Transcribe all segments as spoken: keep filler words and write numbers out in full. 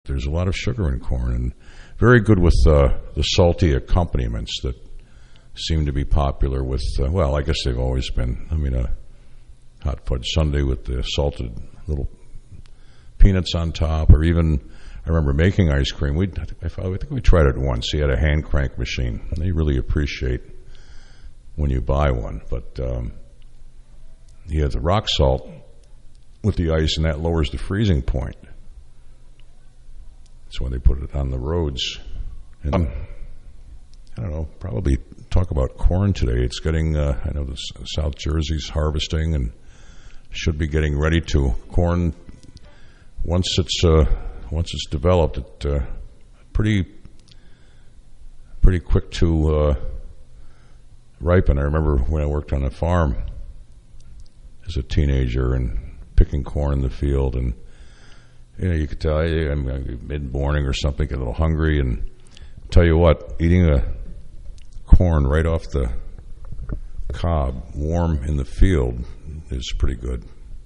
there's a lot of sugar in corn, and very good with uh, the salty accompaniments that seem to be popular with, uh, well, I guess they've always been. I mean, a hot fudge sundae with the salted little peanuts on top, or even, I remember making ice cream. We, I think we tried it once. He had a hand crank machine, and they really appreciate when you buy one. But um, he has the rock salt with the ice, and that lowers the freezing point. That's why they put it on the roads. And, um, I don't know, probably talk about corn today. It's getting, uh, I know the South Jersey's harvesting and should be getting ready to. Corn, once it's uh, once it's developed, it uh, pretty pretty quick to uh, ripen. I remember when I worked on a farm as a teenager and picking corn in the field, and you know, you could tell I'm mid-morning or something, get a little hungry, and I'll tell you what, eating a corn right off the cob, warm in the field, is pretty good.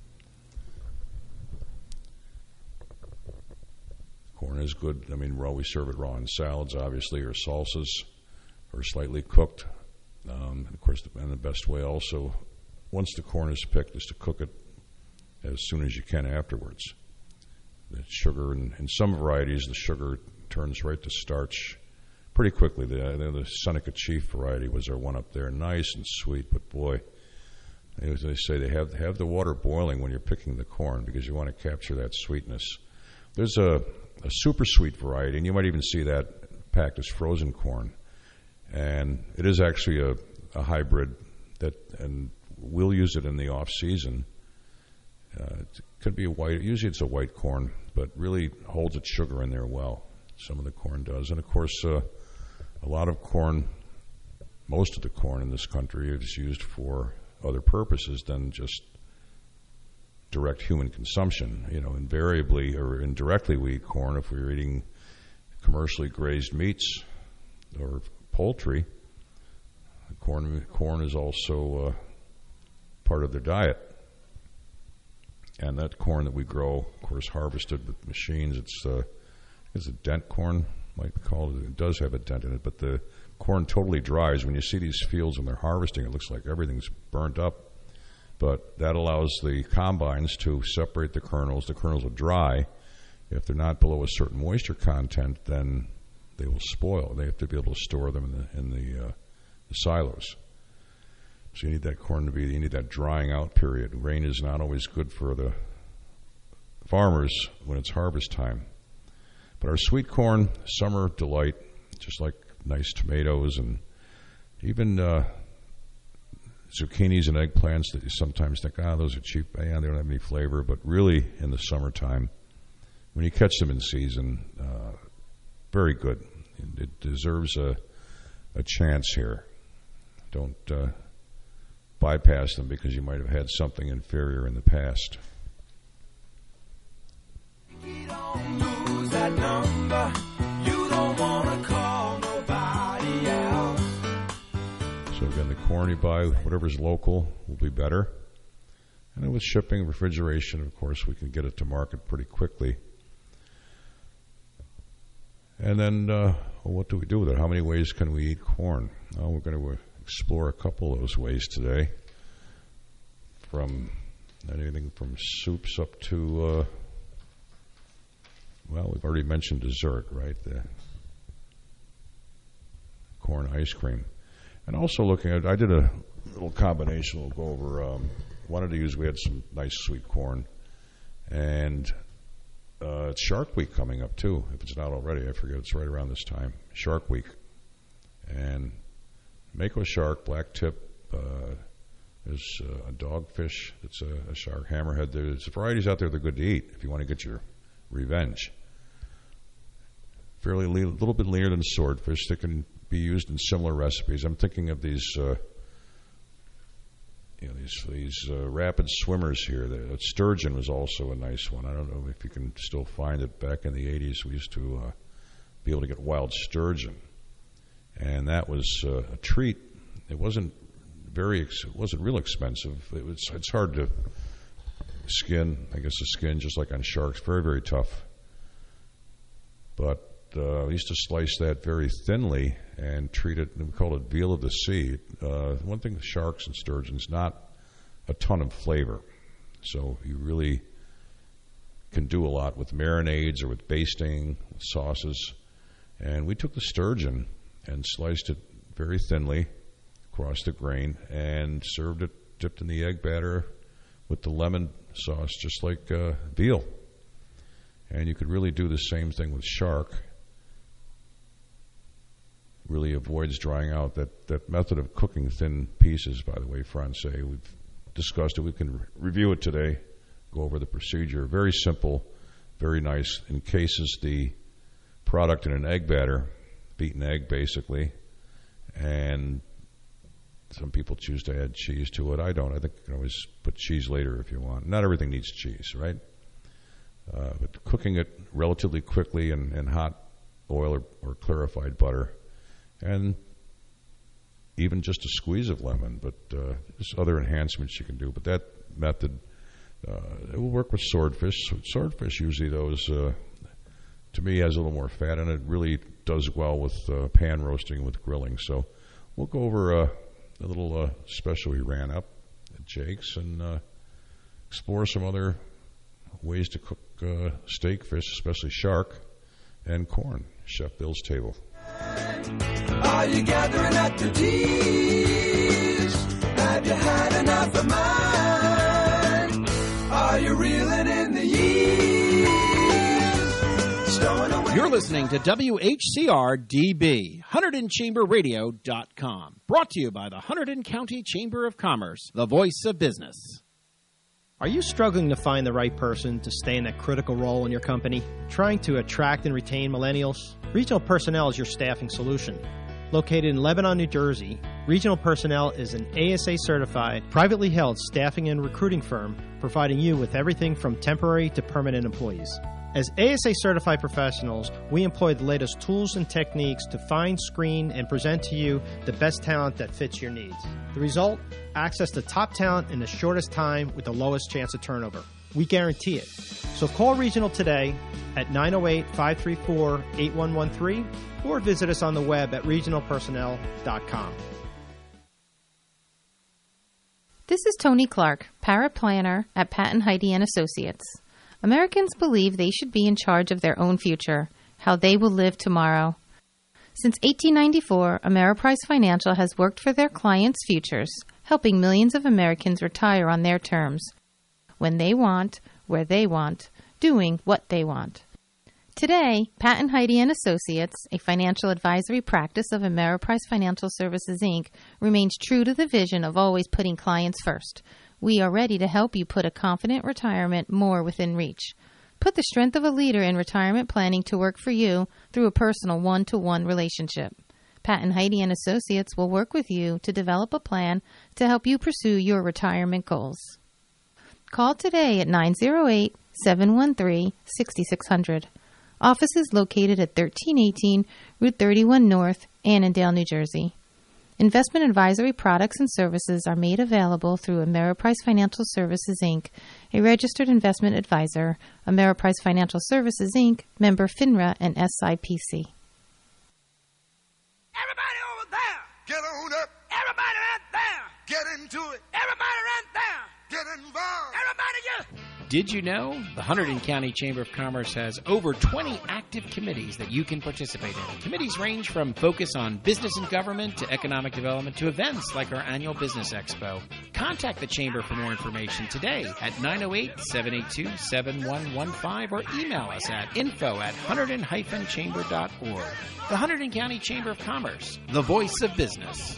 Corn is good. I mean, raw. We serve it raw in salads, obviously, or salsas, or slightly cooked. Um, and of course, the, and the best way also, once the corn is picked, is to cook it as soon as you can afterwards. The sugar, in, in some varieties, the sugar turns right to starch pretty quickly. The, the Seneca Chief variety was our one up there, nice and sweet, but boy, as they say, they have have the water boiling when you're picking the corn because you want to capture that sweetness. There's a, a super sweet variety, and you might even see that packed as frozen corn, and it is actually a, a hybrid that, and we'll use it in the off season. Uh, it could be a white, usually it's a white corn, but really holds its sugar in there well. Some of the corn does. And of course, uh, a lot of corn, most of the corn in this country is used for other purposes than just direct human consumption. You know, invariably or indirectly we eat corn if we're eating commercially grazed meats or poultry. Corn, corn is also uh, part of their diet. And that corn that we grow, of course, harvested with machines, it's uh, it's a dent corn, might be called. It does have a dent in it, but the corn totally dries. When you see these fields when they're harvesting, it looks like everything's burnt up. But that allows the combines to separate the kernels. The kernels will dry. If they're not below a certain moisture content, then they will spoil. They have to be able to store them in the in the, uh, the silos. So you need that corn to be, you need that drying out period. Rain is not always good for the farmers when it's harvest time. But our sweet corn, summer delight, just like nice tomatoes and even uh, zucchinis and eggplants that you sometimes think, ah, those are cheap, yeah, they don't have any flavor. But really, in the summertime, when you catch them in season, uh, very good. It deserves a, a chance here. Don't uh, bypass them because you might have had something inferior in the past. You don't lose that number. You don't want to call nobody else. So again, the corn you buy, whatever's local, will be better. And then with shipping, refrigeration, of course, we can get it to market pretty quickly. And then, uh, well, what do we do with it? How many ways can we eat corn? Well, we're going to explore a couple of those ways today. From anything from soups up to, uh, well, we've already mentioned dessert, right? The corn ice cream. And also looking at, I did a little combination we'll go over. Um, wanted to use, we had some nice sweet corn. And uh, it's Shark Week coming up, too. If it's not already, I forget, it's right around this time. Shark Week. And Mako shark, black tip, uh, there's uh, a dogfish that's a, a shark, hammerhead. There's varieties out there that are good to eat if you want to get your revenge. Fairly a little bit leaner than swordfish that can be used in similar recipes. I'm thinking of these, uh, you know, these these uh, rapid swimmers here. The sturgeon was also a nice one. I don't know if you can still find it. Back in the eighties, we used to uh, be able to get wild sturgeon, and that was uh, a treat. It wasn't very, ex- it wasn't real expensive. It was, it's hard to skin. I guess the skin, just like on sharks, very very tough. But uh, we used to slice that very thinly and treat it, we call it veal of the sea. Uh, one thing with sharks and sturgeons, not a ton of flavor. So you really can do a lot with marinades or with basting, with sauces. And we took the sturgeon and sliced it very thinly across the grain and served it dipped in the egg batter with the lemon sauce, just like uh, veal. And you could really do the same thing with shark. Really avoids drying out. That, that method of cooking thin pieces, by the way, Francais, we've discussed it. We can re- review it today, go over the procedure. Very simple, very nice. Encases the product in an egg batter, beaten egg basically, and some people choose to add cheese to it. I don't. I think you can always put cheese later if you want. Not everything needs cheese, right? Uh, but cooking it relatively quickly in, in hot oil or, or clarified butter, and even just a squeeze of lemon, but uh, there's other enhancements you can do. But that method, uh, it will work with swordfish. Swordfish usually, those, uh, to me, has a little more fat, and it really does well with uh, pan roasting, with grilling. So we'll go over uh, a little uh, special we ran up at Jake's and uh, explore some other ways to cook uh, steak, fish, especially shark, and corn. Chef Bill's table. Are you gathering up the deeds? Have you had enough of mine? Are you reeling in the years? Stowing away. You're listening to W H C R D B, Hunterdon Chamber Radio dot com. Brought to you by the Hunterdon County Chamber of Commerce, the voice of business. Are you struggling to find the right person to stay in that critical role in your company? Trying to attract and retain millennials? Regional Personnel is your staffing solution. Located in Lebanon, New Jersey, Regional Personnel is an A S A-certified, privately held staffing and recruiting firm providing you with everything from temporary to permanent employees. As A S A-certified professionals, we employ the latest tools and techniques to find, screen, and present to you the best talent that fits your needs. The result? Access to top talent in the shortest time with the lowest chance of turnover. We guarantee it. So call Regional today at nine oh eight, five three four, eight one one three or visit us on the web at regional personnel dot com. This is Tony Clark, paraplanner at Patton Heidi and Associates. Americans believe they should be in charge of their own future, how they will live tomorrow. Since eighteen ninety-four, Ameriprise Financial has worked for their clients' futures, helping millions of Americans retire on their terms, when they want, where they want, doing what they want. Today, Patton Heidi and Associates, a financial advisory practice of Ameriprise Financial Services, Incorporated, remains true to the vision of always putting clients first. We are ready to help you put a confident retirement more within reach. Put the strength of a leader in retirement planning to work for you through a personal one-to-one relationship. Patton Heidi and Associates will work with you to develop a plan to help you pursue your retirement goals. Call today at nine oh eight, seven one three, six six zero zero. Office is located at thirteen eighteen Route thirty-one North, Annandale, New Jersey. Investment advisory products and services are made available through Ameriprise Financial Services, Incorporated, a registered investment advisor, Ameriprise Financial Services, Incorporated, member FINRA and S I P C. Everybody over there, get on up. Everybody right there, get into it. Everybody right there, get involved. Everybody just... Did you know the Hunterdon County Chamber of Commerce has over twenty active committees that you can participate in? Committees range from focus on business and government to economic development to events like our annual Business Expo. Contact the Chamber for more information today at nine oh eight, seven eight two, seven one one five or email us at info at hunterdon dash chamber dot org. The Hunterdon County Chamber of Commerce, the voice of business.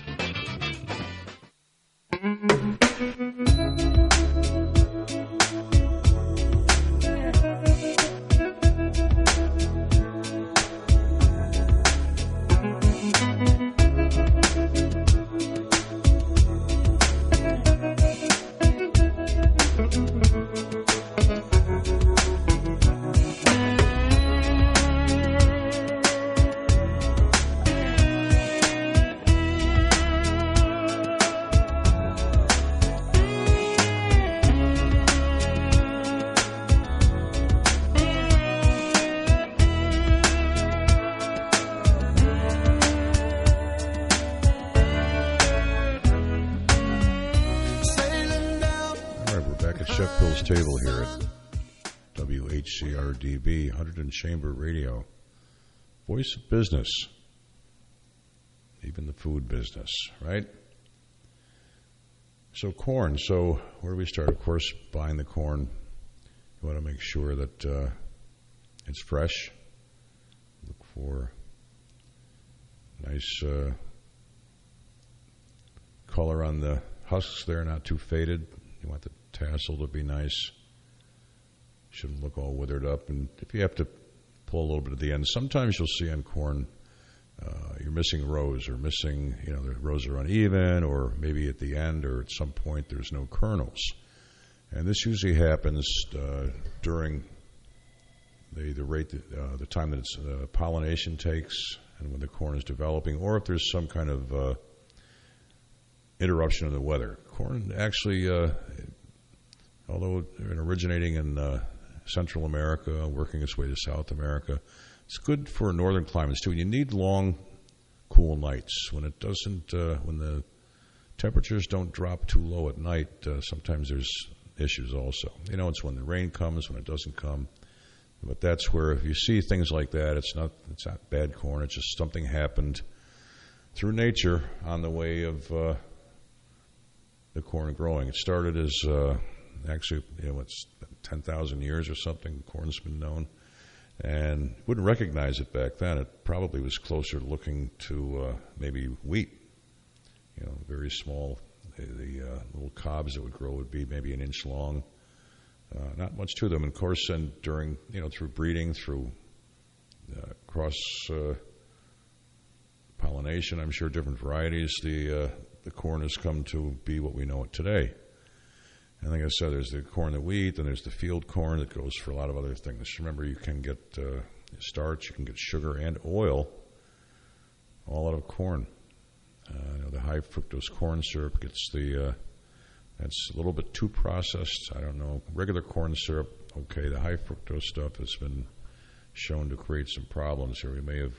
Bill's Table here at W H C R D B, Hunterdon Chamber Radio. Voice of business. Even the food business, right? So corn. So where do we start? Of course, buying the corn. You want to make sure that uh, it's fresh. Look for nice uh, color on the husks there, not too faded. You want the tassel to be nice. Shouldn't look all withered up. And if you have to pull a little bit at the end, sometimes you'll see on corn uh, you're missing rows or missing, you know, the rows are uneven, or maybe at the end or at some point there's no kernels. And this usually happens uh, during the, the rate, that, uh, the time that it's, uh, pollination takes and when the corn is developing, or if there's some kind of uh, interruption of the weather. Corn actually, uh, although originating in uh, Central America, working its way to South America, it's good for northern climates too. You need long, cool nights. When it doesn't, uh, when the temperatures don't drop too low at night, uh, sometimes there's issues also. You know, it's when the rain comes, when it doesn't come. But that's where, if you see things like that, it's not it's not bad corn. It's just something happened through nature on the way of uh, the corn growing. It started as uh, actually, you know, it's ten thousand years or something. Corn's been known. And wouldn't recognize it back then. It probably was closer looking to uh, maybe wheat. You know, very small. The, the uh, little cobs that would grow would be maybe an inch long. Uh, not much to them. And of course, and during, you know, through breeding, through uh, cross uh, pollination, I'm sure different varieties, the uh, the corn has come to be what we know it today. And like I said, there's the corn that we eat, and there's the field corn that goes for a lot of other things. Remember, you can get uh, starch, you can get sugar and oil, all out of corn. Uh, you know, the high fructose corn syrup gets the, uh, that's a little bit too processed. I don't know. Regular corn syrup, okay. The high fructose stuff has been shown to create some problems here. We may have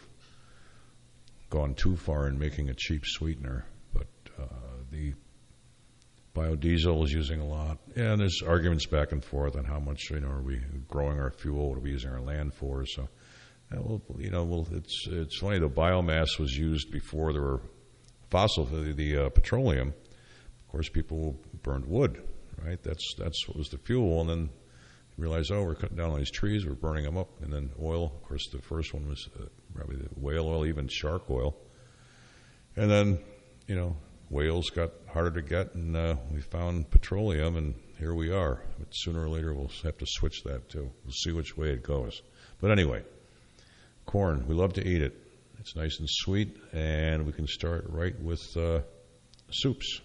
gone too far in making a cheap sweetener, but uh, the biodiesel is using a lot. Yeah, and there's arguments back and forth on how much, you know, are we growing our fuel, what are we using our land for. So, uh, well, you know, well, it's it's funny, the biomass was used before there were fossil, the, the uh, petroleum. Of course, people burned wood, right? That's that's what was the fuel, and then you realize, oh, we're cutting down all these trees, we're burning them up, and then oil. Of course, the first one was uh, probably the whale oil, even shark oil. And then, you know, whales got harder to get, and uh, we found petroleum, and here we are. But sooner or later, we'll have to switch that, too. We'll see which way it goes. But anyway, corn, we love to eat it. It's nice and sweet, and we can start right with uh, soups.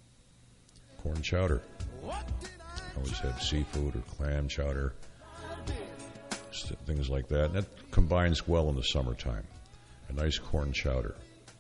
Corn chowder. Always have seafood or clam chowder, things like that. And that combines well in the summertime. A nice corn chowder.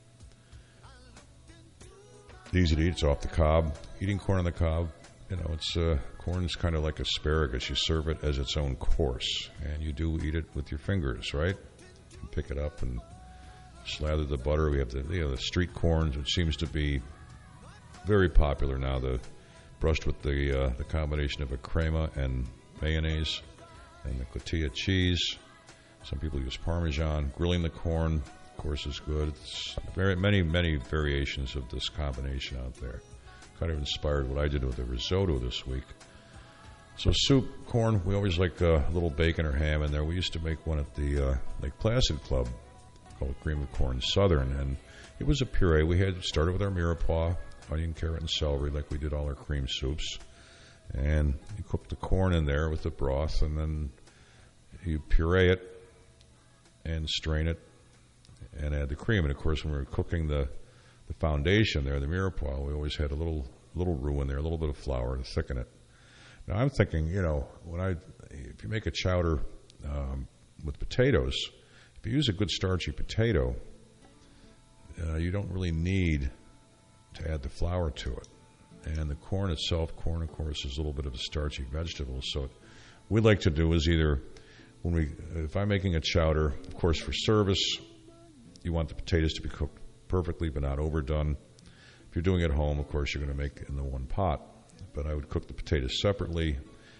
Easy to eat. It's off the cob. Eating corn on the cob, you know, it's uh, corn is kind of like asparagus. You serve it as its own course, and you do eat it with your fingers, right? You pick it up and slather the butter. We have the, you know, the street corn, which seems to be very popular now. The brushed with the uh, the combination of a crema and mayonnaise and the cotija cheese. Some people use Parmesan. Grilling the corn, of course, is good. It's very many, many variations of this combination out there. Kind of inspired what I did with the risotto this week. So soup, corn, we always like a little bacon or ham in there. We used to make one at the uh, Lake Placid Club called Cream of Corn Southern, and it was a puree. We had started with our mirepoix, onion, carrot, and celery, like we did all our cream soups. And you cook the corn in there with the broth, and then you puree it and strain it and add the cream. And, of course, when we were cooking the, the foundation there, the mirepoix, we always had a little little roux in there, a little bit of flour to thicken it. Now, I'm thinking, you know, when I if you make a chowder um, with potatoes, if you use a good starchy potato, uh, you don't really need to add the flour to it. And the corn itself, corn, of course, is a little bit of a starchy vegetable. So what we like to do is either, when we, if I'm making a chowder, of course, for service, you want the potatoes to be cooked perfectly but not overdone. If you're doing it at home, of course, you're going to make it in the one pot. But I would cook the potatoes separately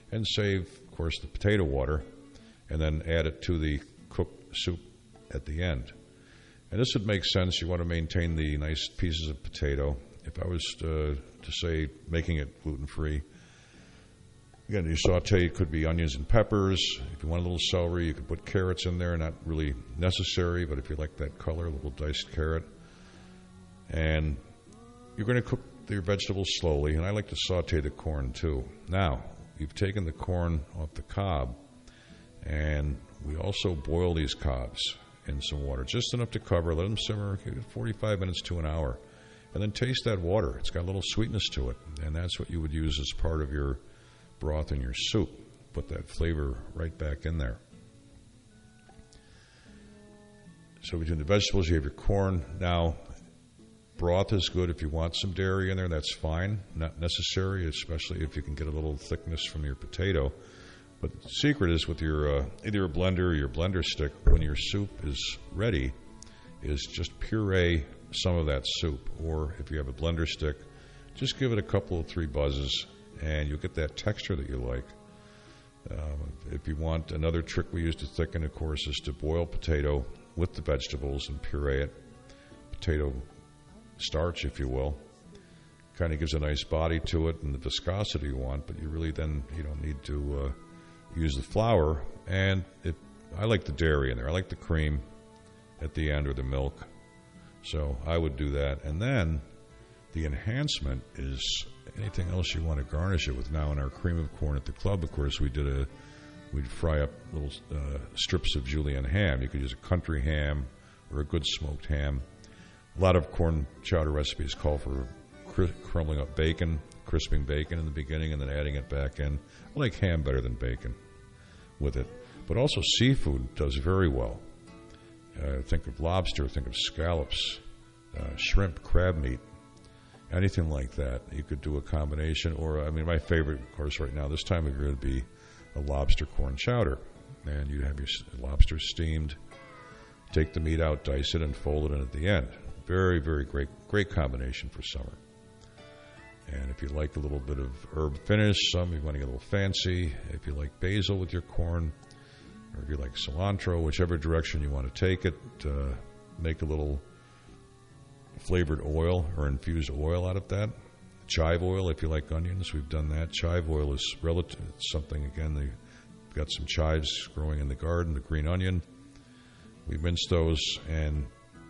and save, of course, the potato water, and then add it to the cooked soup at the end. And this would make sense. You want to maintain the nice pieces of potato. If I was to, to say making it gluten-free, again, you saute, it could be onions and peppers. If you want a little celery, you could put carrots in there. Not really necessary, but if you like that color, a little diced carrot. And you're going to cook your vegetables slowly, and I like to saute the corn too. Now, you've taken the corn off the cob, and we also boil these cobs in some water, just enough to cover, let them simmer forty-five minutes to an hour, and then taste that water. It's got a little sweetness to it, and that's what you would use as part of your broth in your soup. Put that flavor right back in there. So between the vegetables, you have your corn. Now, broth is good if you want some dairy in there. That's fine. Not necessary, especially if you can get a little thickness from your potato. But the secret is with your uh, either a blender or your blender stick, when your soup is ready, is just puree some of that soup. Or if you have a blender stick, just give it a couple of three buzzes, and you'll get that texture that you like. Um, if you want, another trick we use to thicken, of course, is to boil potato with the vegetables and puree it. Potato starch, if you will. Kind of gives a nice body to it and the viscosity you want, but you really then, you don't need to uh, use the flour. And it, I like the dairy in there. I like the cream at the end or the milk. So I would do that. And then the enhancement is anything else you want to garnish it with. Now in our cream of corn at the club, of course, we did a, we'd fry up little uh, strips of julienne ham. You could use a country ham or a good smoked ham. A lot of corn chowder recipes call for cr- crumbling up bacon, crisping bacon in the beginning, and then adding it back in. I like ham better than bacon with it. But also seafood does very well. Uh, think of lobster, think of scallops, uh, shrimp, crab meat, anything like that. You could do a combination. Or, I mean, my favorite, of course, right now, this time of year would be a lobster corn chowder. And you have your lobster steamed, take the meat out, dice it, and fold it in at the end. Very, very great, great combination for summer. And if you like a little bit of herb finish, some you want to get a little fancy. If you like basil with your corn, or if you like cilantro, whichever direction you want to take it, uh, make a little flavored oil or infused oil out of that. Chive oil, if you like onions, we've done that. Chive oil is relative, it's something, again, they've got some chives growing in the garden, the green onion. We mince those and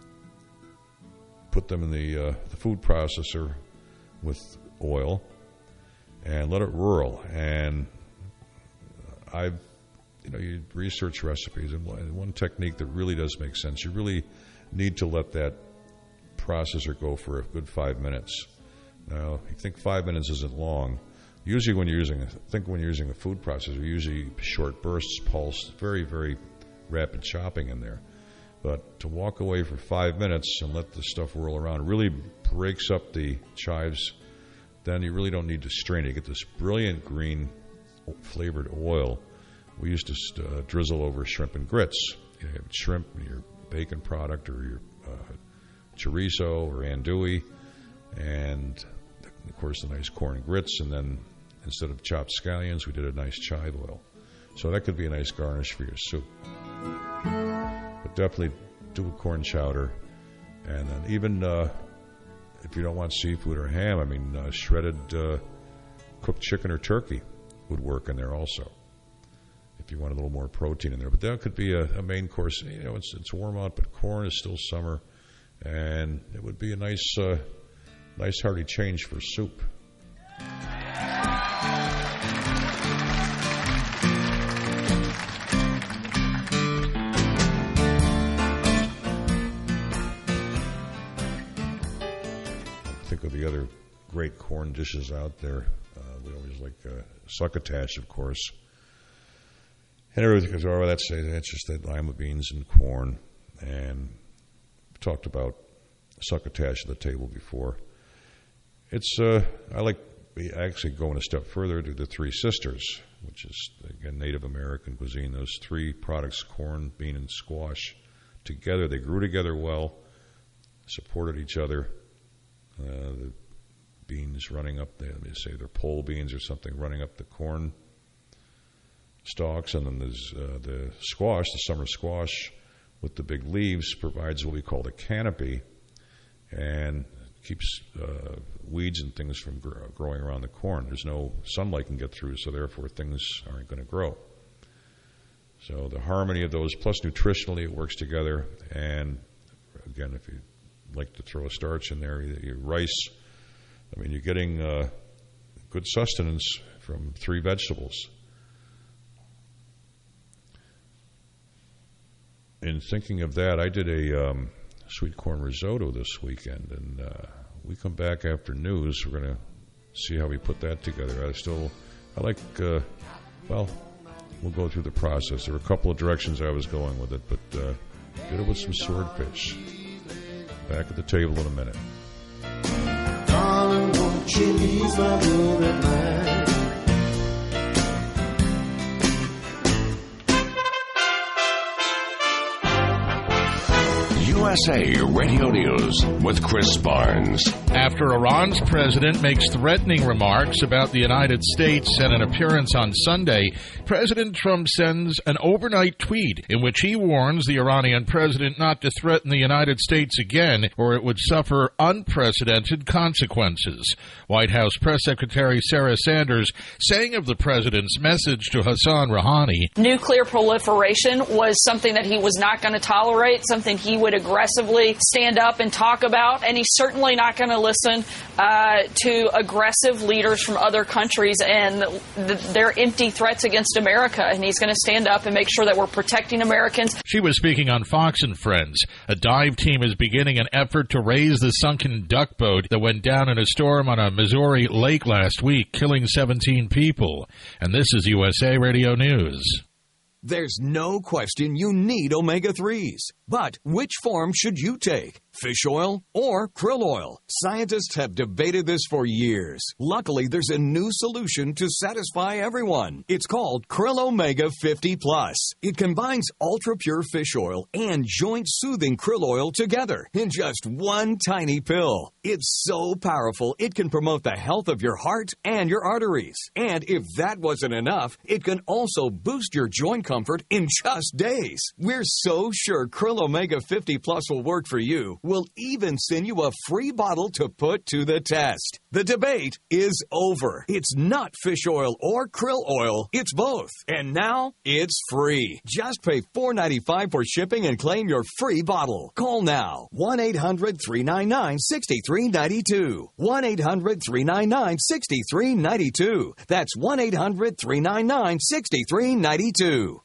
put them in the, uh, the food processor with oil and let it whirl. And I've, you know, you research recipes, and one, one technique that really does make sense, you really need to let that processor go for a good five minutes. Now, you think five minutes isn't long. Usually when you're using, I think when you're using a food processor, usually short bursts, pulse, very, very rapid chopping in there. But to walk away for five minutes and let the stuff whirl around really breaks up the chives. Then you really don't need to strain it. You get this brilliant green flavored oil. We used to uh, drizzle over shrimp and grits. You have shrimp, your bacon product, or your uh, chorizo or andouille, and of course the nice corn grits. And then instead of chopped scallions, we did a nice chive oil. So that could be a nice garnish for your soup. But definitely do a corn chowder. And then even uh, if you don't want seafood or ham, I mean, uh, shredded uh, cooked chicken or turkey would work in there also, if you want a little more protein in there. But that could be a, a main course. You know, it's it's warm out, but corn is still summer, and it would be a nice, uh, nice hearty change for soup. Think of the other great corn dishes out there. Uh, we always like uh, succotash, of course. And everything goes, oh, that's, that's just that lima beans and corn. And we talked about succotash at the table before. It's, uh, I like actually going a step further to the Three Sisters, which is, again, Native American cuisine. Those three products, corn, bean, and squash, together, they grew together well, supported each other. Uh, the beans running up, the, let me say they're pole beans or something, running up the corn stalks, and then there's uh, the squash, the summer squash with the big leaves provides what we call the canopy and keeps uh, weeds and things from gr- growing around the corn. There's no sunlight can get through, so therefore things aren't going to grow. So the harmony of those, plus nutritionally it works together, and again, if you like to throw a starch in there, your rice, I mean, you're getting uh, good sustenance from three vegetables. In thinking of that, I did a um, sweet corn risotto this weekend, and uh, we come back after news. We're going to see how we put that together. I still, I like, uh, well, we'll go through the process. There were a couple of directions I was going with it, but uh, did it with some swordfish. Back at the table in a minute. Darling, won't you ease my mood at night? U S A Radio News with Chris Barnes. After Iran's president makes threatening remarks about the United States at an appearance on Sunday, President Trump sends an overnight tweet in which he warns the Iranian president not to threaten the United States again, or it would suffer unprecedented consequences. White House Press Secretary Sarah Sanders saying of the president's message to Hassan Rouhani, nuclear proliferation was something that he was not going to tolerate, something he would aggressively stand up and talk about, and he's certainly not going to listen uh, to aggressive leaders from other countries and th- their empty threats against America, and he's going to stand up and make sure that we're protecting Americans. She was speaking on Fox and Friends. A dive team is beginning an effort to raise the sunken duck boat that went down in a storm on a Missouri lake last week, killing seventeen people. And this is U S A Radio News. There's no question you need omega threes. But which form should you take? Fish oil or krill oil? Scientists have debated this for years. Luckily, there's a new solution to satisfy everyone. It's called Krill Omega fifty plus. It combines ultra-pure fish oil and joint-soothing krill oil together in just one tiny pill. It's so powerful, it can promote the health of your heart and your arteries. And if that wasn't enough, it can also boost your joint comfort in just days. We're so sure Krill Omega fifty plus will work for you. We'll even send you a free bottle to put to the test. The debate is over. It's not fish oil or krill oil. It's both. And now it's free. Just pay four dollars and ninety-five cents for shipping and claim your free bottle. Call now. one eight hundred three nine nine six three nine two. one eight hundred three nine nine six three nine two. That's one eight hundred three nine nine six three nine two.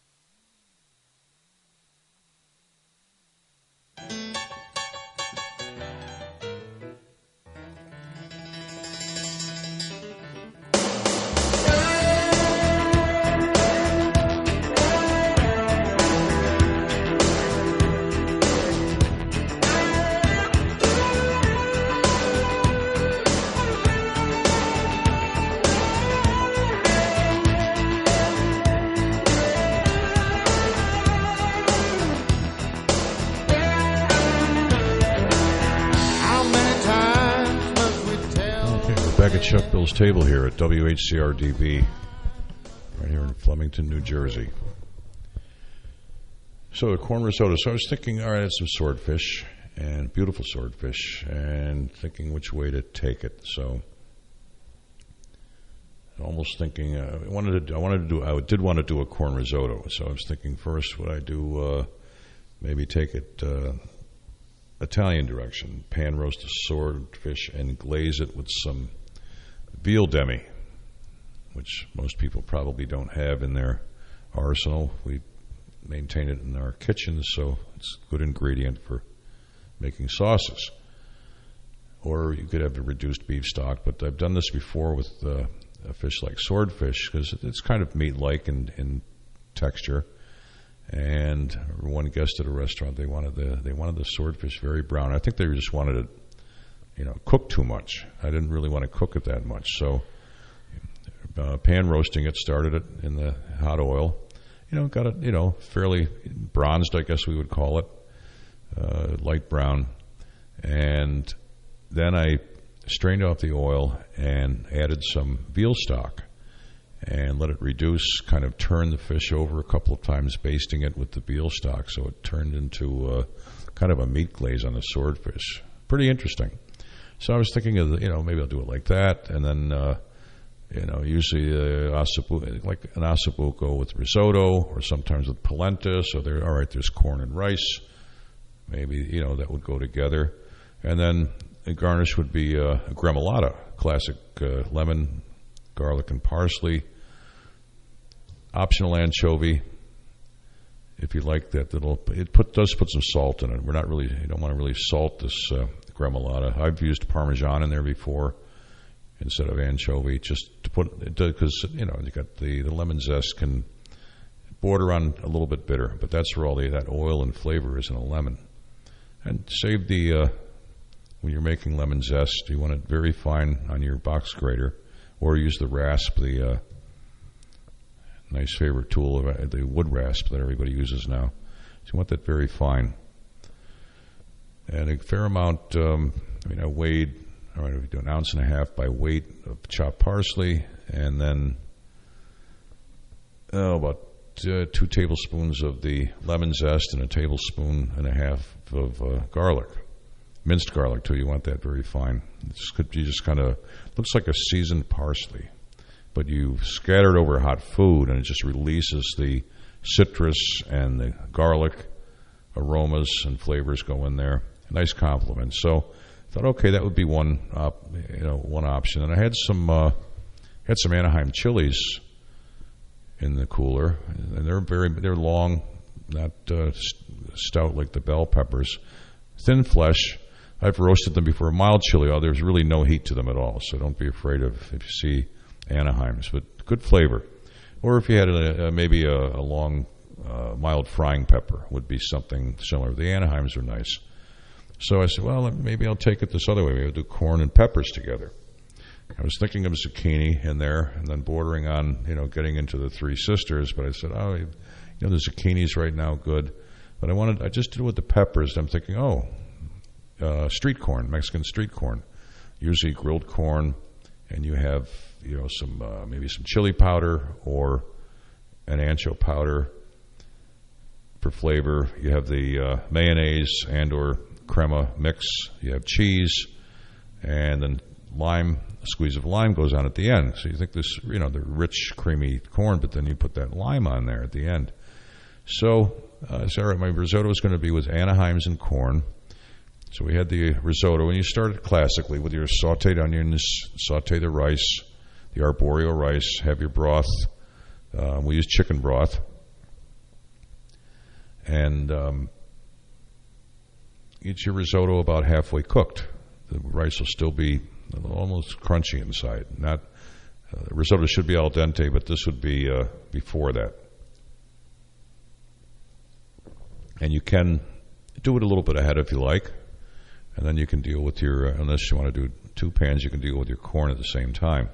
Back at Chuck Bill's table here at W H C R D B, right here in Flemington, New Jersey. So a corn risotto. So I was thinking, all right, I had some swordfish, and beautiful swordfish, and thinking which way to take it. So almost thinking, uh, I wanted to, I wanted to do, I did want to do a corn risotto. So I was thinking first, would I do, uh, maybe take it uh, Italian direction, pan roast the swordfish and glaze it with some veal demi, which most people probably don't have in their arsenal. We maintain it in our kitchens, so it's a good ingredient for making sauces. Or you could have a reduced beef stock, but I've done this before with uh, a fish like swordfish because it's kind of meat-like in, in texture. And one guest at a restaurant, they wanted the they wanted the swordfish very brown. I think they just wanted it, you know, cooked too much. I didn't really want to cook it that much, so uh, pan roasting it, started it in the hot oil. You know, got it, you know, fairly bronzed, I guess we would call it, uh, light brown, and then I strained off the oil and added some veal stock, and let it reduce, kind of turn the fish over a couple of times, basting it with the veal stock, so it turned into uh, kind of a meat glaze on the swordfish. Pretty interesting. So I was thinking of, you know, maybe I'll do it like that, and then, uh, you know, usually uh, ossobu- like an ossobuco with risotto, or sometimes with polenta. So there, all right, there's corn and rice. Maybe, you know, that would go together. And then the garnish would be uh, a gremolata, classic uh, lemon, garlic, and parsley. Optional anchovy, if you like that. Little, it put, does put some salt in it. We're not really, you don't want to really salt this uh, gremolata. I've used Parmesan in there before instead of anchovy, just to put, because, you know, you got the, the lemon zest can border on a little bit bitter, but that's where all the, that oil and flavor is in a lemon. And save the, uh, when you're making lemon zest, you want it very fine on your box grater, or use the rasp, the uh, nice favorite tool, of uh, the wood rasp that everybody uses now. So you want that very fine. And a fair amount, um, I mean, I weighed, all right, we do an ounce and a half by weight of chopped parsley, and then oh, about uh, two tablespoons of the lemon zest and a tablespoon and a half of uh, garlic. Minced garlic, too. You want that very fine. This could be just kind of, looks like a seasoned parsley, but you scatter it over hot food, and it just releases the citrus and the garlic aromas and flavors go in there. A nice compliment. So I thought, okay, that would be one, op, you know, one option. And I had some, uh, had some Anaheim chilies in the cooler, and they're very, they're long, not uh, stout like the bell peppers, thin flesh. I've roasted them before. Mild chili, oh, there's really no heat to them at all, so don't be afraid of if you see Anaheims, but good flavor. Or if you had a, a, maybe a, a long, uh, mild frying pepper would be something similar. The Anaheims are nice. So I said, well, maybe I'll take it this other way. Maybe I'll do corn and peppers together. I was thinking of zucchini in there, and then bordering on, you know, getting into the Three Sisters, but I said, oh, you know, the zucchini's right now good. But I wanted, I just did it with the peppers, and I'm thinking, oh, uh, street corn, Mexican street corn. Usually grilled corn, and you have, you know, some, uh, maybe some chili powder or an ancho powder for flavor. You have the uh, mayonnaise and or crema mix. You have cheese, and then lime, a squeeze of lime goes on at the end. So you think this, you know, the rich, creamy corn, but then you put that lime on there at the end. So uh, I said, all right, my risotto is going to be with Anaheims and corn. So we had the risotto, and you started classically with your sauteed onions, saute the rice, the arborio rice, have your broth. Uh, we use chicken broth. And um, get your risotto about halfway cooked. The rice will still be almost crunchy inside. Not uh, risotto should be al dente, but this would be uh, before that. And you can do it a little bit ahead if you like, and then you can deal with your, uh, unless you want to do two pans, you can deal with your corn at the same time.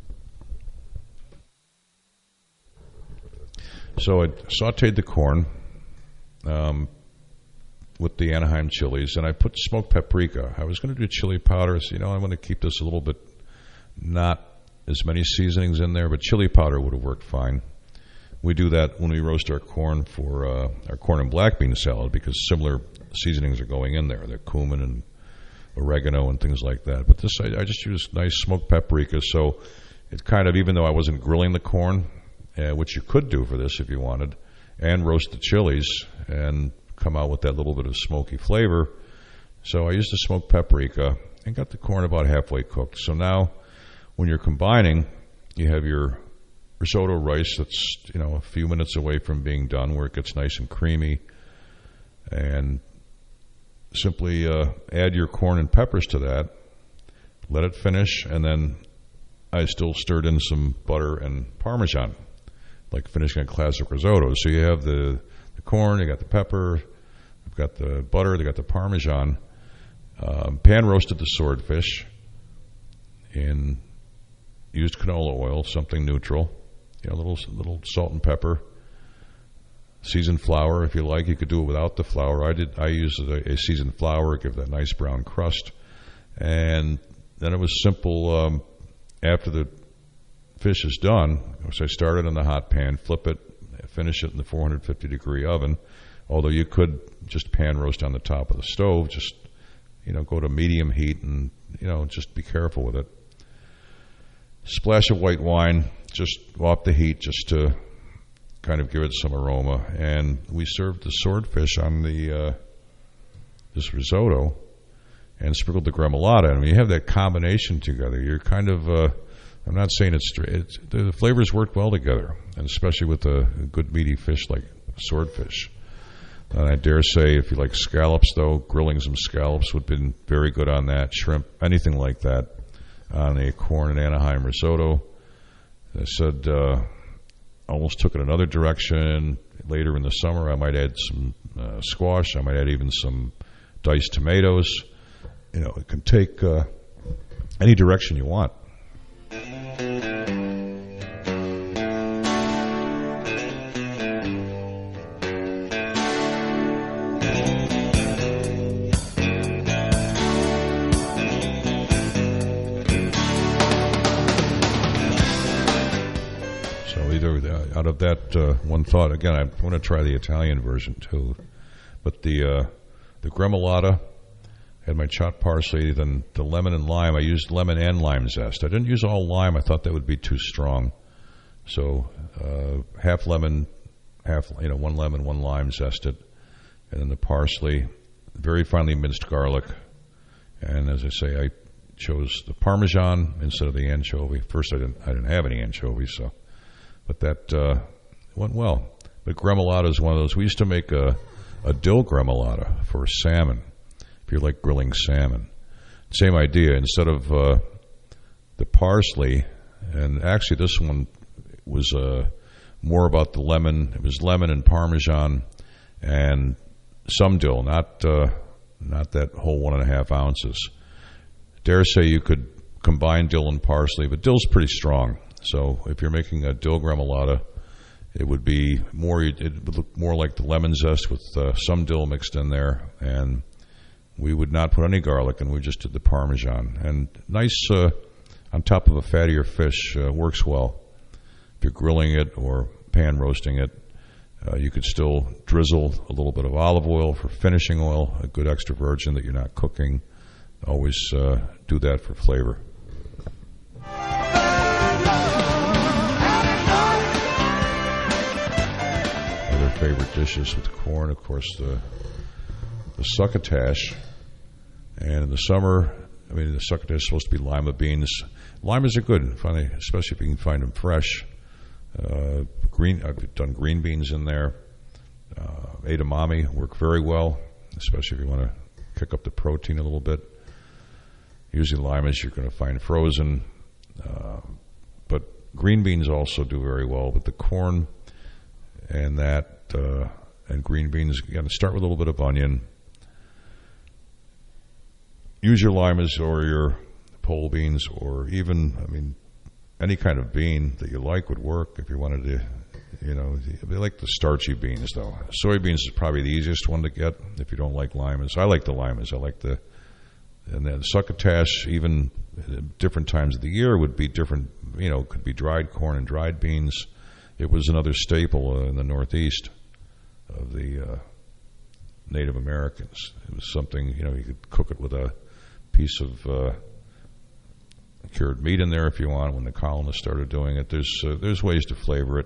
So I sauteed the corn um, with the Anaheim chilies, and I put smoked paprika. I was going to do chili powder, so, you know, I want to keep this a little bit, not as many seasonings in there, but chili powder would have worked fine. We do that when we roast our corn for uh, our corn and black bean salad, because similar seasonings are going in there. They're cumin and oregano and things like that. But this, I, I just used nice smoked paprika, so it kind of, even though I wasn't grilling the corn, uh, which you could do for this if you wanted, and roast the chilies and come out with that little bit of smoky flavor. So I used the smoked paprika and got the corn about halfway cooked. So now when you're combining, you have your risotto rice that's, you know, a few minutes away from being done, where it gets nice and creamy, and simply uh, add your corn and peppers to that, let it finish, and then I still stirred in some butter and Parmesan, like finishing a classic risotto. So you have the, the corn, you got the pepper, you've got the butter, they got the Parmesan. Um, pan roasted the swordfish in used canola oil, something neutral, you know, a little little salt and pepper, seasoned flour if you like. You could do it without the flour. I did. I used a, a seasoned flour, give that nice brown crust, and then it was simple. Um, after the fish is done, so I start it in the hot pan, flip it, finish it in the four hundred fifty degree oven. Although you could just pan roast on the top of the stove, just, you know, go to medium heat and, you know, just be careful with it. Splash of white wine just off the heat just to kind of give it some aroma. And we served the swordfish on the uh, this risotto and sprinkled the gremolata. And when you have that combination together, you're kind of, uh, I'm not saying it's straight, it's, the flavors work well together, and especially with a good meaty fish like swordfish. And I dare say if you like scallops, though, grilling some scallops would have been very good on that. Shrimp, anything like that on a corn and Anaheim risotto. I said, uh, almost took it another direction. Later in the summer, I might add some uh, squash. I might add even some diced tomatoes. You know, it can take uh, any direction you want. Out of that uh, one thought, again, I want to try the Italian version too. But the uh, the gremolata had my chopped parsley, then the lemon and lime. I used lemon and lime zest. I didn't use all lime. I thought that would be too strong. So uh, half lemon, half you know, one lemon, one lime zested, and then the parsley, very finely minced garlic, and as I say, I chose the Parmesan instead of the anchovy. First, I didn't I didn't have any anchovies, so. But that uh, went well. But gremolata is one of those. We used to make a, a dill gremolata for salmon, if you like grilling salmon. Same idea. Instead of uh, the parsley, and actually this one was uh, more about the lemon. It was lemon and Parmesan and some dill, not uh, not that whole one and a half ounces. Dare say you could combine dill and parsley, but dill's pretty strong. So if you're making a dill gremolata, it would be more, it would look more like the lemon zest with uh, some dill mixed in there, and we would not put any garlic, and we just did the Parmesan. And nice uh, on top of a fattier fish, uh, works well. If you're grilling it or pan roasting it, uh, you could still drizzle a little bit of olive oil for finishing oil, a good extra virgin that you're not cooking. Always uh, do that for flavor. Favorite dishes with corn, of course, the the succotash. And in the summer, I mean, the succotash is supposed to be lima beans. Limas are good, finally, especially if you can find them fresh. Uh, green, I've done green beans in there. Uh, edamame work very well, especially if you want to kick up the protein a little bit. Usually limas you're going to find frozen, uh, but green beans also do very well. But the corn and that. Uh, and green beans, you got to start with a little bit of onion. Use your limas or your pole beans, or even, I mean, any kind of bean that you like would work if you wanted to, you know, they like the starchy beans, though. Soybeans is probably the easiest one to get if you don't like limas. I like the limas. I like the, and then succotash, even at different times of the year, would be different, you know, could be dried corn and dried beans. It was another staple uh, in the Northeast of the uh, Native Americans. It was something, you know, you could cook it with a piece of uh, cured meat in there if you want. When the colonists started doing it, there's uh, there's ways to flavor it.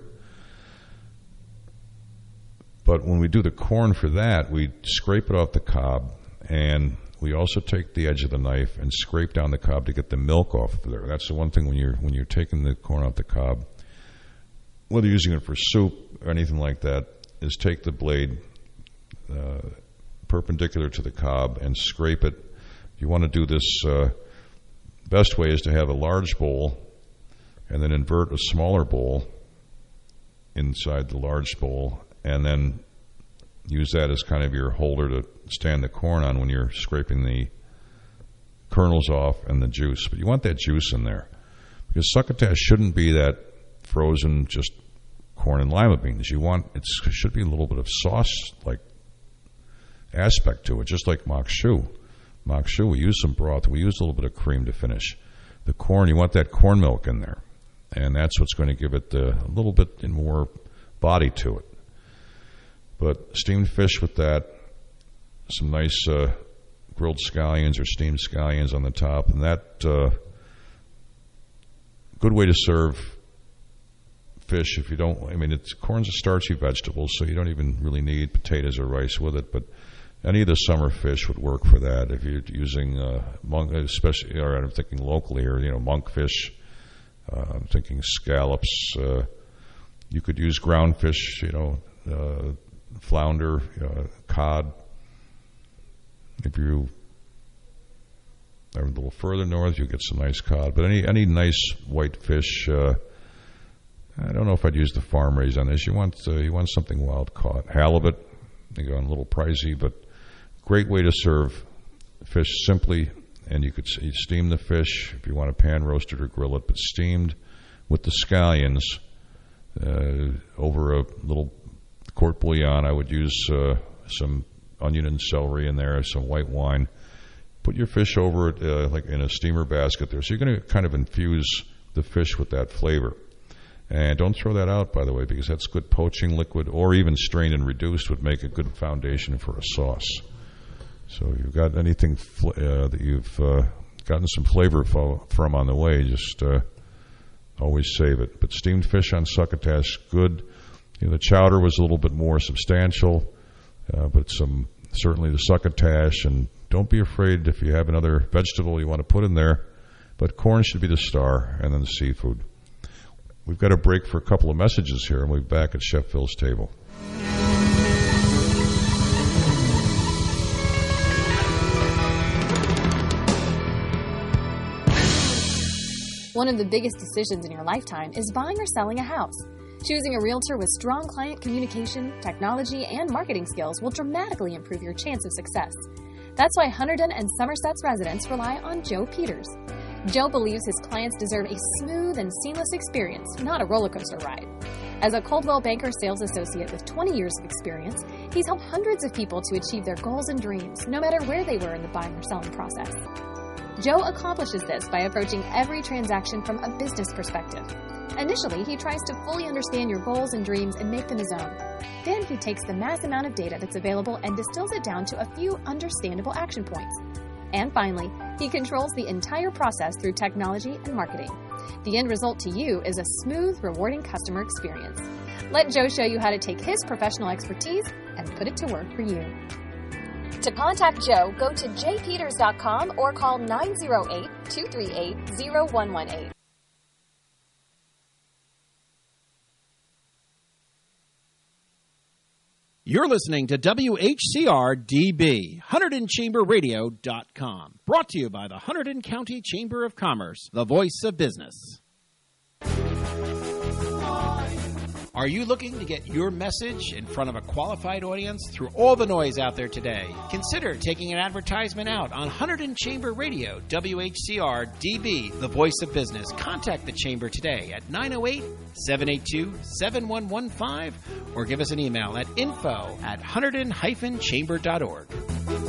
But when we do the corn for that, we scrape it off the cob, and we also take the edge of the knife and scrape down the cob to get the milk off of there. That's the one thing when you're when you're taking the corn off the cob, whether you're using it for soup or anything like that, is take the blade uh, perpendicular to the cob and scrape it. You want to do this, uh, best way is to have a large bowl and then invert a smaller bowl inside the large bowl, and then use that as kind of your holder to stand the corn on when you're scraping the kernels off and the juice. But you want that juice in there, because succotash shouldn't be that frozen just corn and lima beans. You want, it should be a little bit of sauce-like aspect to it, just like mock shoe. Mock shoe, we use some broth, we use a little bit of cream to finish. The corn, you want that corn milk in there. and that's what's going to give it uh, a little bit more body to it. But steamed fish with that, some nice uh, grilled scallions or steamed scallions on the top, and that uh, good way to serve fish if you don't. I mean, it's corn's a starchy vegetable, so you don't even really need potatoes or rice with it. But any of the summer fish would work for that. If you're using uh, monk, especially, or I'm thinking locally here, you know, monkfish. Uh, I'm thinking scallops. Uh, you could use ground fish, you know, uh, flounder, uh, cod. If you are a little further north, you get some nice cod. But any any nice white fish. Uh, I don't know if I'd use the farm raised on this. You want uh, you want something wild caught. Halibut, you go on a little pricey, but great way to serve fish simply. And you could you steam the fish if you want to pan roast it or grill it, but steamed with the scallions uh, over a little court bouillon. I would use uh, some onion and celery in there, some white wine. Put your fish over it uh, like in a steamer basket there. So you're going to kind of infuse the fish with that flavor. And don't throw that out, by the way, because that's good poaching liquid, or even strained and reduced would make a good foundation for a sauce. So if you've got anything fl- uh, that you've uh, gotten some flavor fo- from on the way, just uh, always save it. But steamed fish on succotash, good. You know, the chowder was a little bit more substantial, uh, but some certainly the succotash. And don't be afraid if you have another vegetable you want to put in there, but corn should be the star, and then the seafood. We've got a break for a couple of messages here, and we'll be back at Chef Phil's table. One of the biggest decisions in your lifetime is buying or selling a house. Choosing a realtor with strong client communication, technology, and marketing skills will dramatically improve your chance of success. That's why Hunterdon and Somerset's residents rely on Joe Peters. Joe believes his clients deserve a smooth and seamless experience, not a roller coaster ride. As a Coldwell Banker sales associate with twenty years of experience, he's helped hundreds of people to achieve their goals and dreams, no matter where they were in the buying or selling process. Joe accomplishes this by approaching every transaction from a business perspective. Initially, he tries to fully understand your goals and dreams and make them his own. Then he takes the mass amount of data that's available and distills it down to a few understandable action points. And finally, he controls the entire process through technology and marketing. The end result to you is a smooth, rewarding customer experience. Let Joe show you how to take his professional expertise and put it to work for you. To contact Joe, go to j peters dot com or call nine oh eight, two three eight, oh one one eight. You're listening to W H C R D B, Hunterdon Chamber Radio dot com. Brought to you by the Hunterdon County Chamber of Commerce, the voice of business. Are you looking to get your message in front of a qualified audience through all the noise out there today? Consider taking an advertisement out on Hunterdon Chamber Radio, W H C R D B, the voice of business. Contact the Chamber today at nine oh eight, seven eight two, seven one one five or give us an email at info at hunterdon dash chamber dot org. Everybody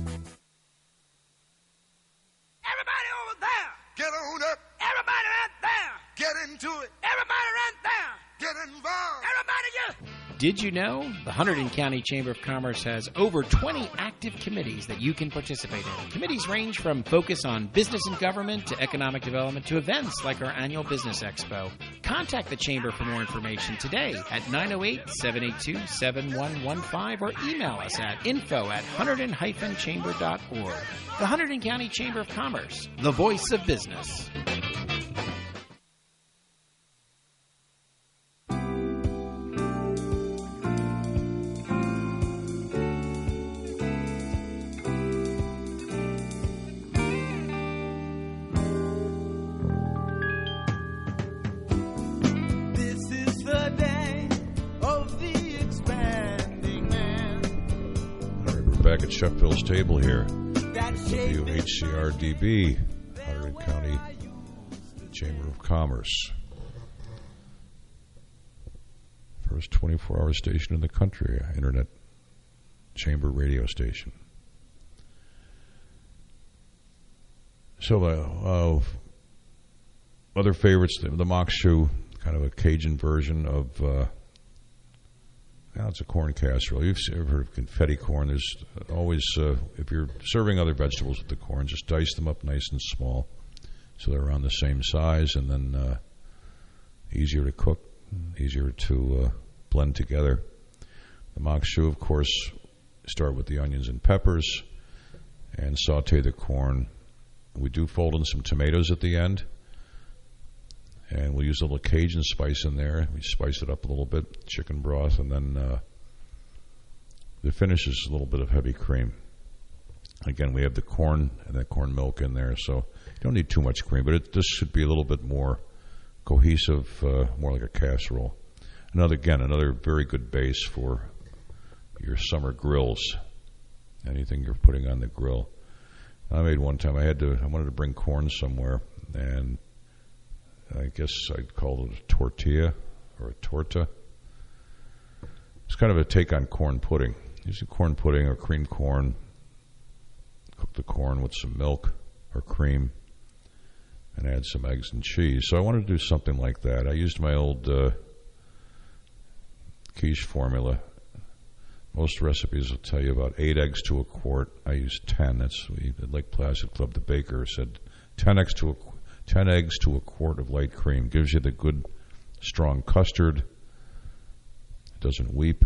over there, get on up. Everybody right there, get into it. Everybody right there, get involved. Everybody get... Did you know the Hunterdon County Chamber of Commerce has over twenty active committees that you can participate in? Committees range from focus on business and government to economic development to events like our annual Business Expo. Contact the Chamber for more information today at nine oh eight, seven eight two, seven one one five or email us at info at hunterdon dash chamber dot org. The Hunterdon County Chamber of Commerce, the voice of business. Back at Chef Phil's table here, W H C R D B, Hunterdon County Chamber of Commerce. First twenty-four hour station in the country, internet chamber radio station. So uh, uh, other favorites, the, the mock shoe, kind of a Cajun version of, uh, now it's a corn casserole. You've ever heard of confetti corn? There's always, uh, if you're serving other vegetables with the corn, just dice them up nice and small so they're around the same size, and then uh, easier to cook, easier to uh, blend together. The mock shoe, of course, start with the onions and peppers and saute the corn. We do fold in some tomatoes at the end, and we'll use a little Cajun spice in there. We spice it up a little bit, chicken broth, and then uh, the finish is a little bit of heavy cream. Again, we have the corn and that corn milk in there, so you don't need too much cream, but it, this should be a little bit more cohesive, uh, more like a casserole. Another, again, another very good base for your summer grills, anything you're putting on the grill. I made one time, I had to, I wanted to bring corn somewhere, and I guess I'd call it a tortilla or a torta. It's kind of a take on corn pudding. Use corn pudding or cream corn. Cook the corn with some milk or cream and add some eggs and cheese. So I wanted to do something like that. I used my old uh, quiche formula. Most recipes will tell you about eight eggs to a quart. I used ten. That's at Lake Placid Club. The baker said ten eggs to a ten eggs to a quart of light cream. Gives you the good, strong custard. It doesn't weep.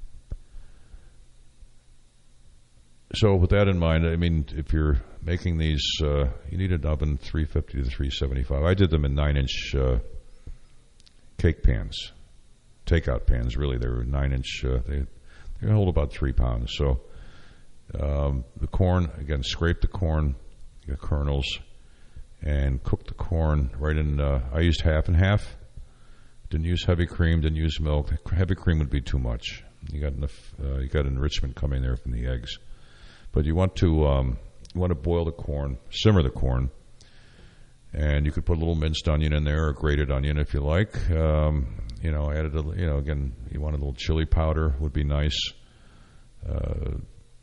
So with that in mind, I mean, if you're making these, uh, you need an oven three fifty to three seventy-five. I did them in nine-inch uh, cake pans, takeout pans. Really, they were nine-inch. Uh, they they hold about three pounds. So um, the corn, again, scrape the corn, the kernels, and cook the corn right in. Uh, I used half and half. Didn't use heavy cream. Didn't use milk. Heavy cream would be too much. You got enough. Uh, you got enrichment coming there from the eggs. But you want to um, you want to boil the corn, simmer the corn, and you could put a little minced onion in there or grated onion if you like. Um, you know, added a, you know again, you want a little chili powder would be nice. Uh,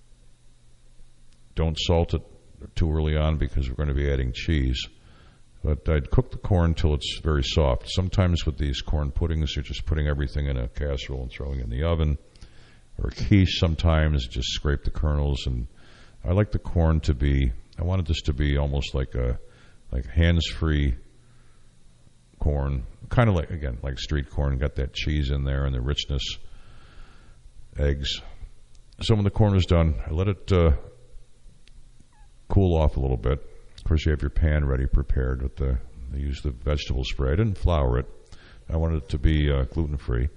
don't salt it too early on because we're going to be adding cheese. But I'd cook the corn till it's very soft. Sometimes with these corn puddings, you're just putting everything in a casserole and throwing it in the oven. Or quiche, sometimes just scrape the kernels, and I like the corn to be, I wanted this to be almost like a like hands-free corn, kind of like, again, like street corn, got that cheese in there and the richness, eggs. So when the corn is done, I let it uh, cool off a little bit. Of course, you have your pan ready, prepared with the, I use the vegetable spray. I didn't flour it. I wanted it to be uh, gluten-free.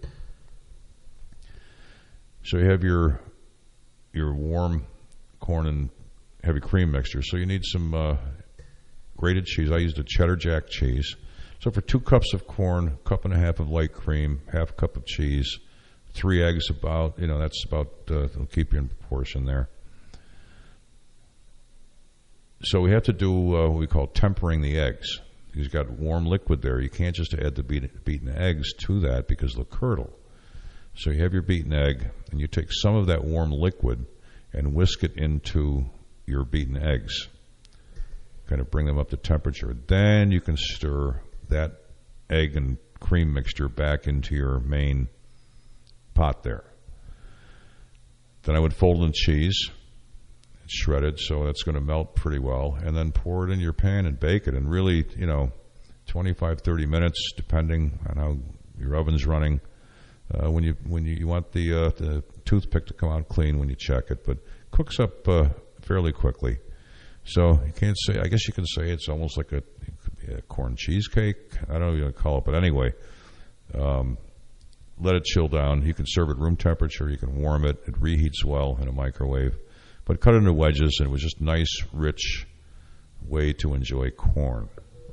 So you have your your warm corn and heavy cream mixture. So you need some uh, grated cheese. I used a cheddar jack cheese. So for two cups of corn, cup and a half of light cream, half a cup of cheese, three eggs about, you know, that's about, uh, it'll keep you in proportion there. So we have to do uh, what we call tempering the eggs. You've got warm liquid there. You can't just add the beaten, beaten eggs to that because they'll curdle. So you have your beaten egg, and you take some of that warm liquid and whisk it into your beaten eggs. Kind of bring them up to temperature. Then you can stir that egg and cream mixture back into your main pot there. Then I would fold in cheese. It's shredded, so that's going to melt pretty well. And then pour it in your pan and bake it. And really, you know, twenty-five, thirty minutes, depending on how your oven's running. Uh, when you when you, you want the uh, the toothpick to come out clean when you check it, but cooks up uh, fairly quickly. So you can't say. I guess you can say it's almost like a, it could be a corn cheesecake. I don't know what you call it, but anyway, um, let it chill down. You can serve it room temperature. You can warm it. It reheats well in a microwave. But cut it into wedges, and it was just nice, rich way to enjoy corn.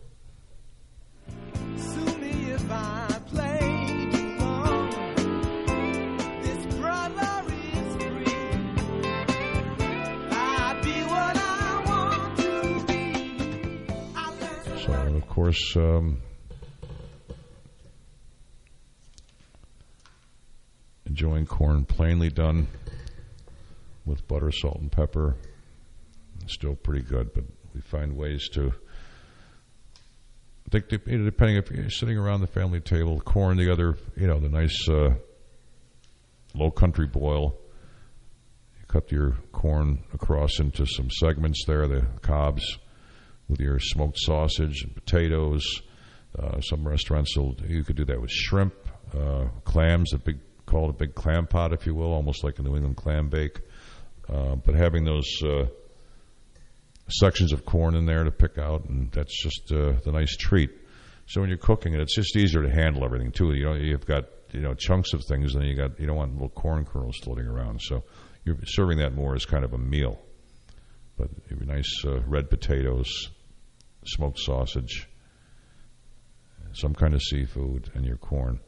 Of course, um, enjoying corn plainly done with butter, salt, and pepper. It's still pretty good, but we find ways to I think depending if you're sitting around the family table, corn together, you know, the nice uh, low country boil. You cut your corn across into some segments there, the cobs, with your smoked sausage and potatoes. Uh, some restaurants, will, you could do that with shrimp, uh, clams, a big, call it a big clam pot, if you will, almost like a New England clam bake. Uh, but having those uh, sections of corn in there to pick out, and that's just uh, the nice treat. So when you're cooking it, it's just easier to handle everything too. You know, you've got you know chunks of things, and you got you don't want little corn kernels floating around. So you're serving that more as kind of a meal. But it'd be nice uh, red potatoes, smoked sausage, some kind of seafood, and your corn.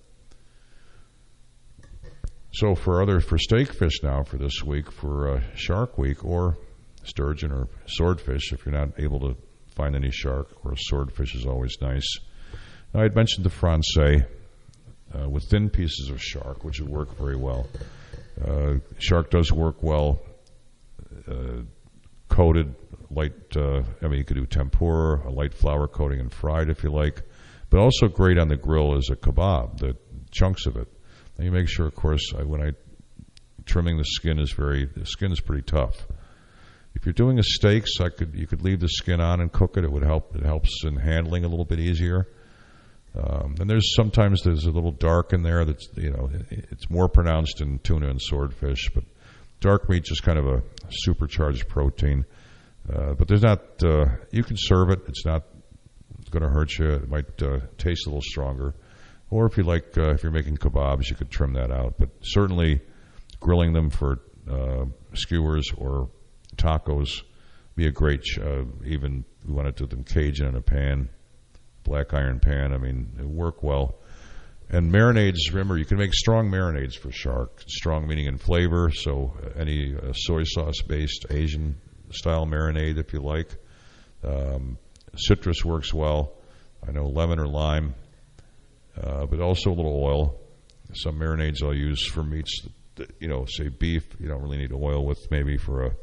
So for other for steak fish now for this week, for uh, Shark Week, or sturgeon or swordfish, if you're not able to find any shark, or swordfish is always nice. Now, I'd mentioned the Francais uh, with thin pieces of shark, which would work very well. Uh, shark does work well uh, coated, light, uh, I mean, you could do tempura, a light flour coating and fried if you like, but also great on the grill as a kebab, the chunks of it. And you make sure, of course, I, when I trimming the skin is very, the skin is pretty tough. If you're doing a steaks, I could you could leave the skin on and cook it. It would help. It helps in handling a little bit easier. Um, and there's sometimes there's a little dark in there that's you know it, it's more pronounced in tuna and swordfish, but dark meat is kind of a supercharged protein. Uh, but there's not. Uh, you can serve it. It's not going to hurt you. It might uh, taste a little stronger. Or if you like, uh, if you're making kebabs, you could trim that out. But certainly, grilling them for uh, skewers or tacos be a great. Uh, even if you want to do them Cajun in a pan, black iron pan. I mean, it work well. And marinades. Remember, you can make strong marinades for shark. Strong meaning in flavor. So any uh, soy sauce based Asian style marinade, if you like. Um, citrus works well. I know lemon or lime. Uh, but also a little oil. Some marinades I'll use for meats, that, you know, say beef, you don't really need oil with, maybe for a,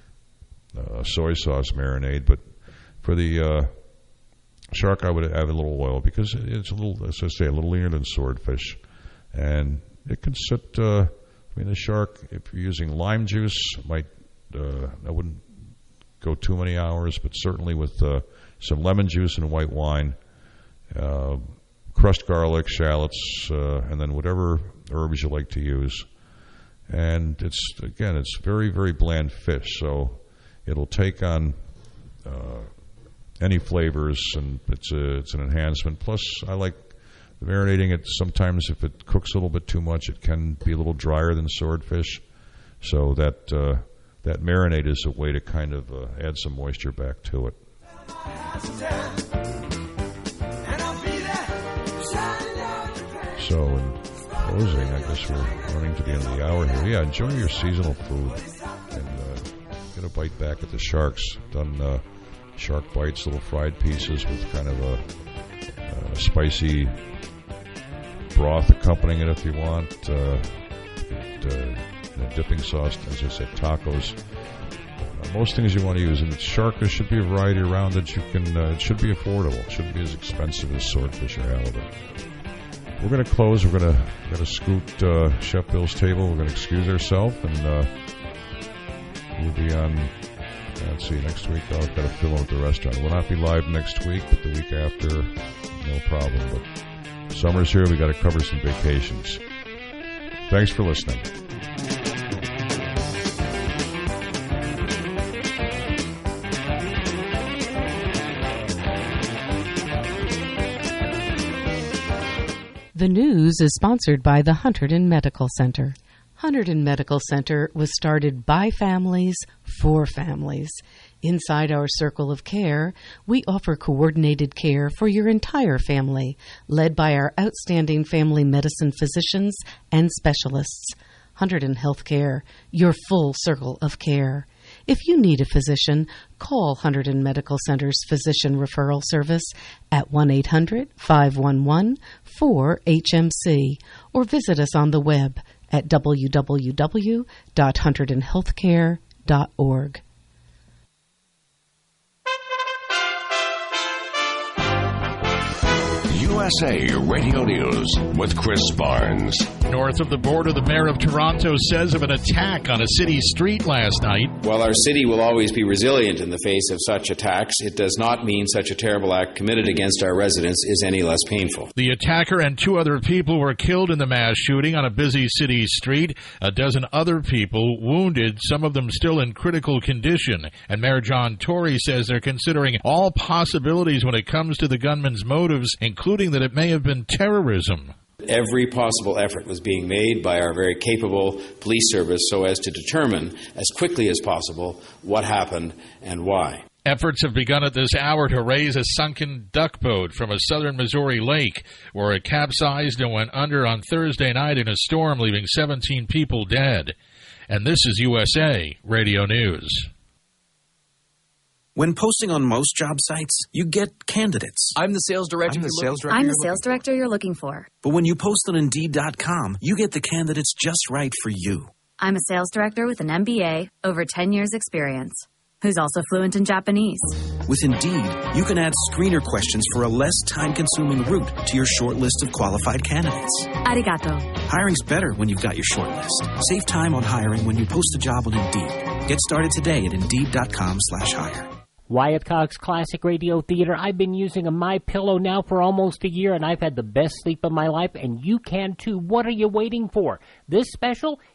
a soy sauce marinade. But for the uh, shark, I would add a little oil because it's a little, as I say, a little leaner than swordfish. And it can sit, uh, I mean, the shark, if you're using lime juice, might, uh, I wouldn't go too many hours, but certainly with uh, some lemon juice and white wine, uh, crushed garlic, shallots, uh, and then whatever herbs you like to use. And it's, again, it's very, very bland fish, so it'll take on uh, any flavors, and it's a, it's an enhancement. Plus, I like marinating it. Sometimes if it cooks a little bit too much, it can be a little drier than swordfish. So that, uh, that marinade is a way to kind of uh, add some moisture back to it. So, in closing, I guess we're running to the end of the hour here. Yeah, enjoy your seasonal food and uh, get a bite back at the sharks. Done uh, shark bites, little fried pieces with kind of a uh, spicy broth accompanying it if you want. Uh, it, uh, a dipping sauce, as I said, tacos. Uh, most things you want to use. And shark, there should be a variety around it. You can. Uh, it should be affordable. It shouldn't be as expensive as swordfish or halibut. We're going to close. We're going to going to scoot uh, Chef Bill's table. We're going to excuse ourselves, and uh, we'll be on. Uh, let's see, next week I've got to fill in at the restaurant. We'll not be live next week, but the week after, no problem. But summer's here. We got to cover some vacations. Thanks for listening. The news is sponsored by the Hunterdon Medical Center. Hunterdon Medical Center was started by families for families. Inside our circle of care, we offer coordinated care for your entire family, led by our outstanding family medicine physicians and specialists. Hunterdon Healthcare, your full circle of care. If you need a physician, call Hunterdon Medical Center's Physician Referral Service at one eight hundred, five one one, four H M C or visit us on the web at w w w dot hunterdon healthcare dot org. S A Radio News with Chris Barnes. North of the border, the mayor of Toronto says of an attack on a city street last night. While our city will always be resilient in the face of such attacks, it does not mean such a terrible act committed against our residents is any less painful. The attacker and two other people were killed in the mass shooting on a busy city street. A dozen other people wounded, some of them still in critical condition. And Mayor John Tory says they're considering all possibilities when it comes to the gunman's motives, including that it may have been terrorism. Every possible effort was being made by our very capable police service so as to determine as quickly as possible what happened and why. Efforts have begun at this hour to raise a sunken duck boat from a southern Missouri lake where it capsized and went under on Thursday night in a storm, leaving seventeen people dead. And this is U S A Radio News. When posting on most job sites, you get candidates. I'm the sales director. I'm the sales director. I'm the sales director you're looking for. But when you post on Indeed dot com, you get the candidates just right for you. I'm a sales director with an M B A, over ten years experience, who's also fluent in Japanese. With Indeed, you can add screener questions for a less time-consuming route to your short list of qualified candidates. Arigato. Hiring's better when you've got your short list. Save time on hiring when you post a job on Indeed. Get started today at Indeed dot com slash hire. Wyatt Cox Classic Radio Theater. I've been using a MyPillow now for almost a year, and I've had the best sleep of my life, and you can too. What are you waiting for? This special